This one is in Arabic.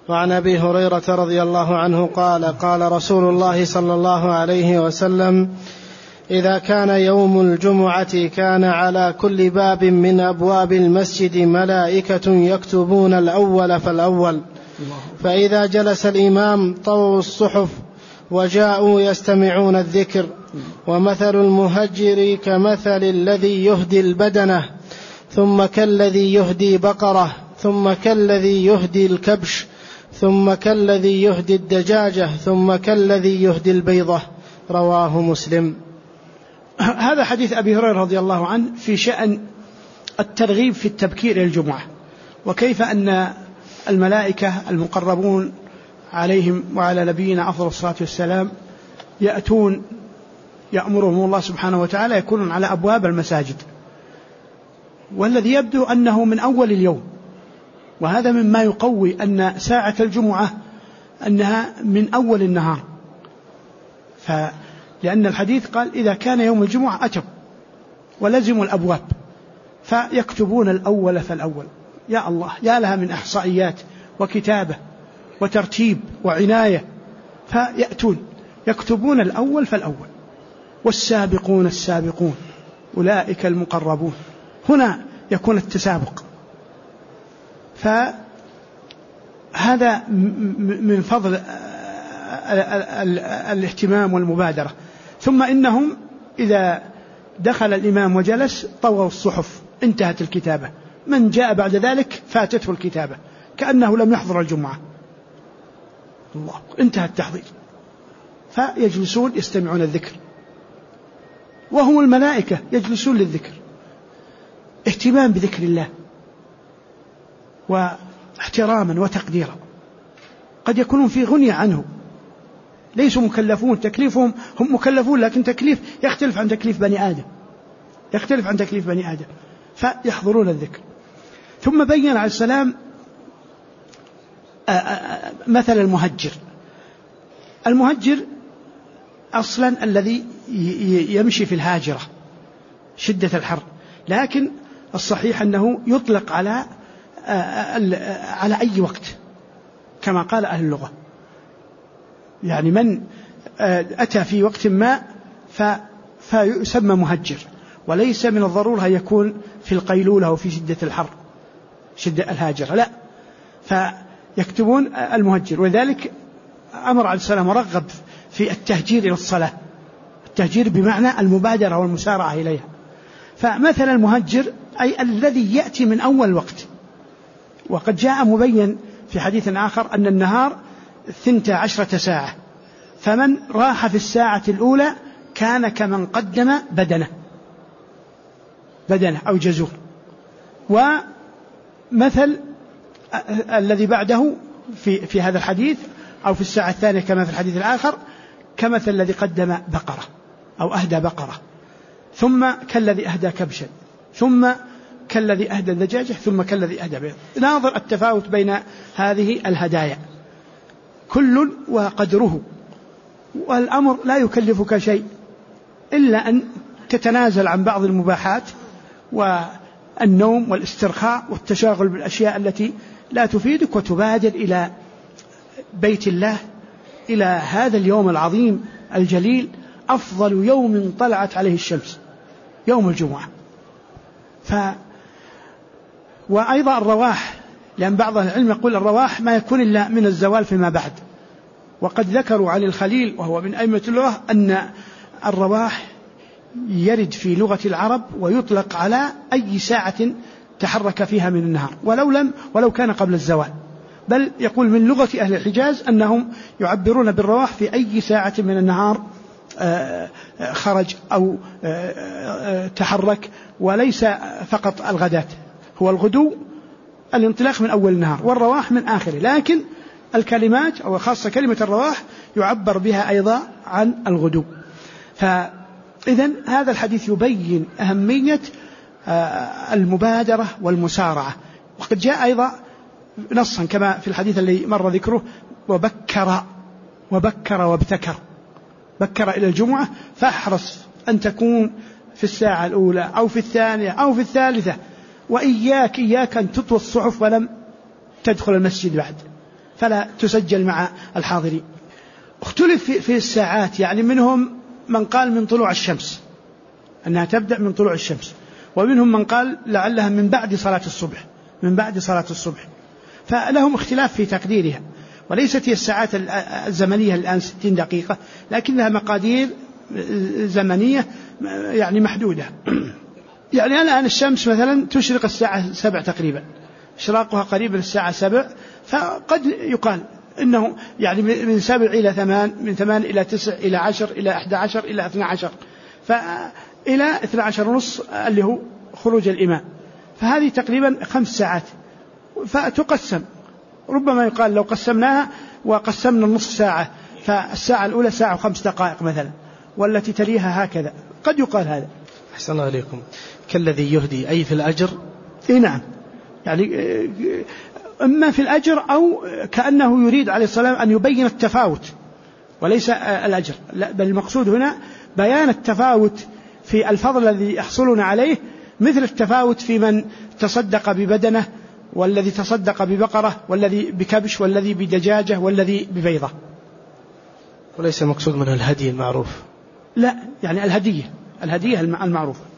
وعن أبي هريرة رضي الله عنه قال قال رسول الله صلى الله عليه وسلم: إذا كان يوم الجمعة كان على كل باب من أبواب المسجد ملائكة يكتبون الأول فالأول، فإذا جلس الإمام طووا الصحف وجاءوا يستمعون الذكر. ومثل المهجر كمثل الذي يهدي البدنة ثم كالذي يهدي بقرة ثم كالذي يهدي الكبش ثم كالذي يهدي الدجاجة ثم كالذي يهدي البيضة. رواه مسلم. هذا حديث أبي هريرة رضي الله عنه في شأن الترغيب في التبكير إلى الجمعة، وكيف أن الملائكة المقربون عليهم وعلى نبينا أفضل الصلاة والسلام يأتون يأمرهم الله سبحانه وتعالى يكونون على أبواب المساجد، والذي يبدو أنه من أول اليوم، وهذا مما يقوي أن ساعة الجمعة أنها من أول النهار، لأن الحديث قال إذا كان يوم الجمعة أتوا ولزموا الأبواب فيكتبون الأول فالأول. يا الله، يا لها من إحصائيات وكتابة وترتيب وعناية. فيأتون يكتبون الأول فالأول، والسابقون السابقون أولئك المقربون. هنا يكون التسابق. فهذا من فضل الاهتمام والمبادرة. ثم إنهم إذا دخل الإمام وجلس طووا الصحف، انتهت الكتابة. من جاء بعد ذلك فاتته الكتابة كأنه لم يحضر الجمعة. الله، انتهى التحضير. فيجلسون يستمعون الذكر، وهم الملائكة يجلسون للذكر، اهتمام بذكر الله واحتراما وتقديرا. قد يكونون في غنية عنه، ليسوا مكلفون، تكليفهم هم مكلفون، لكن تكليف يختلف عن تكليف بني آدم، يختلف عن تكليف بني آدم، فيحضرون الذكر. ثم بين عليه السلام مثل المهجر. المهجر أصلا الذي يمشي في الهاجرة شدة الحر، لكن الصحيح أنه يطلق على أي وقت كما قال أهل اللغة، يعني من أتى في وقت ما فيسمى مهجر، وليس من الضرورة يكون في القيلولة أو في شدة الحر شدة الهاجرة، لا، فيكتبون المهجر. ولذلك أمر عليه السلام ورغب في التهجير إلى الصلاة، التهجير بمعنى المبادرة والمسارعة إليها. فمثل المهجر أي الذي يأتي من أول وقت. وقد جاء مبين في حديث آخر أن النهار 12 ساعة، فمن راح في الساعة الأولى كان كمن قدم بدنه أو جزور. ومثل الذي بعده في هذا الحديث أو في الساعة الثانية كما في الحديث الآخر كمثل الذي قدم بقرة أو أهدى بقرة، ثم كالذي أهدى كبشا، ثم كالذي أهدى دجاجة، ثم كالذي أهدى بيض. ناظر التفاوت بين هذه الهدايا، كل وقدره، والأمر لا يكلفك شيء إلا أن تتنازل عن بعض المباحات والنوم والاسترخاء والتشاغل بالأشياء التي لا تفيدك، وتبادر إلى بيت الله، إلى هذا اليوم العظيم الجليل، أفضل يوم طلعت عليه الشمس يوم الجمعة. وأيضا الرواح، لأن بعض العلم يقول الرواح ما يكون إلا من الزوال فيما بعد. وقد ذكروا عن الخليل وهو من أئمة اللغة أن الرواح يرد في لغة العرب ويطلق على أي ساعة تحرك فيها من النهار، ولو كان قبل الزوال. بل يقول من لغة أهل الحجاز أنهم يعبرون بالرواح في أي ساعة من النهار خرج أو تحرك، وليس فقط الغداة. هو الغدو الانطلاق من أول النهار، والرواح من آخره، لكن الكلمات أو خاصة كلمة الرواح يعبر بها أيضا عن الغدو. فإذن هذا الحديث يبين أهمية المبادرة والمسارعة. وقد جاء أيضا نصا كما في الحديث الذي مر ذكره: وبكر وابتكر، بكر إلى الجمعة، فاحرص أن تكون في الساعة الأولى أو في الثانية أو في الثالثة، وإياك أن تطوى الصحف ولم تدخل المسجد بعد، فلا تسجل مع الحاضرين. اختلف في الساعات، يعني منهم من قال من طلوع الشمس، أنها تبدأ من طلوع الشمس، ومنهم من قال لعلها من بعد صلاة الصبح، من بعد صلاة الصبح، فلهم اختلاف في تقديرها. وليست هي الساعات الزمنية الآن 60 دقيقة، لكنها مقادير زمنية يعني محدودة. يعني الآن الشمس مثلا تشرق الساعة 7 تقريبا، إشراقها قريب الساعة 7، فقد يقال إنه يعني من 7 إلى 8، من 8 إلى 9 إلى 10 إلى 11 إلى 12، فإلى 12:30 اللي هو خروج الإمام، فهذه تقريبا 5 ساعات، فتقسم. ربما يقال لو قسمناها وقسمنا النصف ساعة، فالساعة الأولى 1 و5 دقائق مثلا، والتي تليها هكذا، قد يقال هذا. أحسن الله عليكم. كالذي يهدي أي في الأجر؟ نعم، يعني إما في الأجر أو كأنه يريد عليه الصلاة أن يبين التفاوت وليس الأجر، لا، بل المقصود هنا بيان التفاوت في الفضل الذي يحصلون عليه، مثل التفاوت في من تصدق ببدنه، والذي تصدق ببقرة، والذي بكبش، والذي بدجاجة، والذي ببيضة. وليس المقصود من الهدي المعروف، لا، يعني الهدية المعروفة.